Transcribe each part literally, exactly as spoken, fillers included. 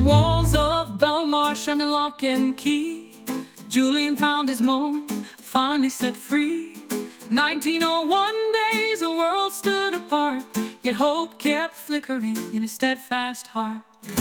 walls of Belmarsh under lock and key, Julian found his moan, finally set free. nineteen oh one days, the world stood apart, yet hope kept flickering in his steadfast heart.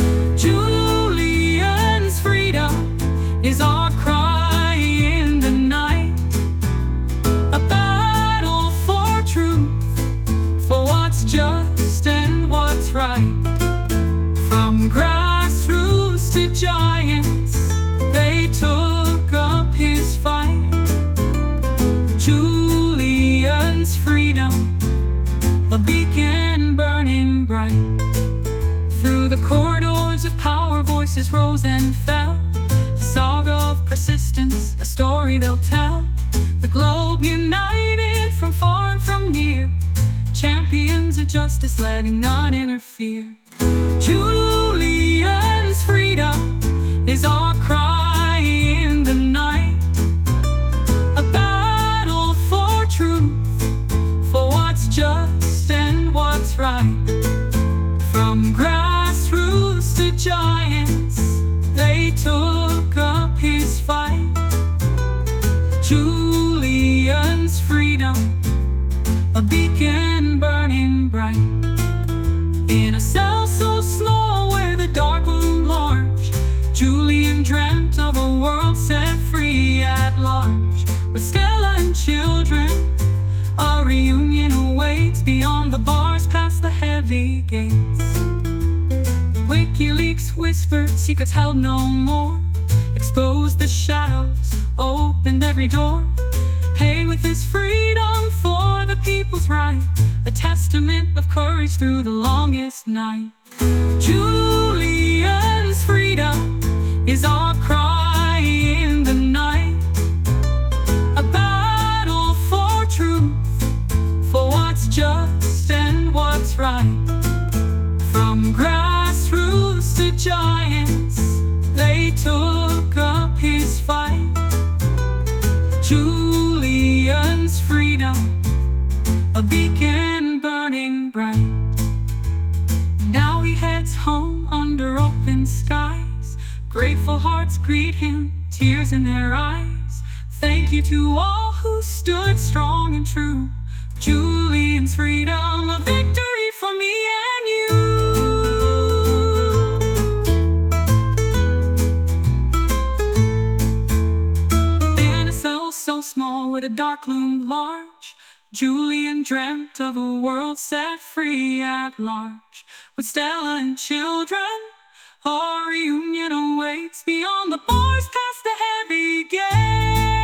Julian's freedom is our cry in the night, a battle for truth, for what's just and what's right. From grassroots to giants, they took up his fight. Julian's freedom, a beacon burning bright. Through the corridors of power, voices rose and fell, a saga of persistence, a story they'll tell. The globe united from far and from near, champions of justice letting none interfere. Julian's freedom is our cry in the night, a battle for truth, for what's just and what's right. From grassroots to giants, they took up his fight. Julian's freedom, a beacon burning bright. In a cell so small where the dark loomed large, Julian dreamt of a world set free at large. With Stella and children, a reunion awaits beyond the bars, past the heavy gates. WikiLeaks whispered secrets held no more, exposed the shadows, opened every door. Paid with his freedom for the people's right, a testament of courage through the longest night. Julian's freedom is our cry in the night, a battle for truth, for what's just and what's right. From grassroots to giants, they took up his fight. Julian's freedom, a beacon burning bright. Now he heads home under open skies, grateful hearts greet him, tears in their eyes. Thank you to all who stood strong and true. Julian's freedom, a victory for me and you. In a cell so small where the dark loomed large, Julian dreamt of a world set free at large. With Stella and children, our reunion awaits beyond the bars, past the heavy gates.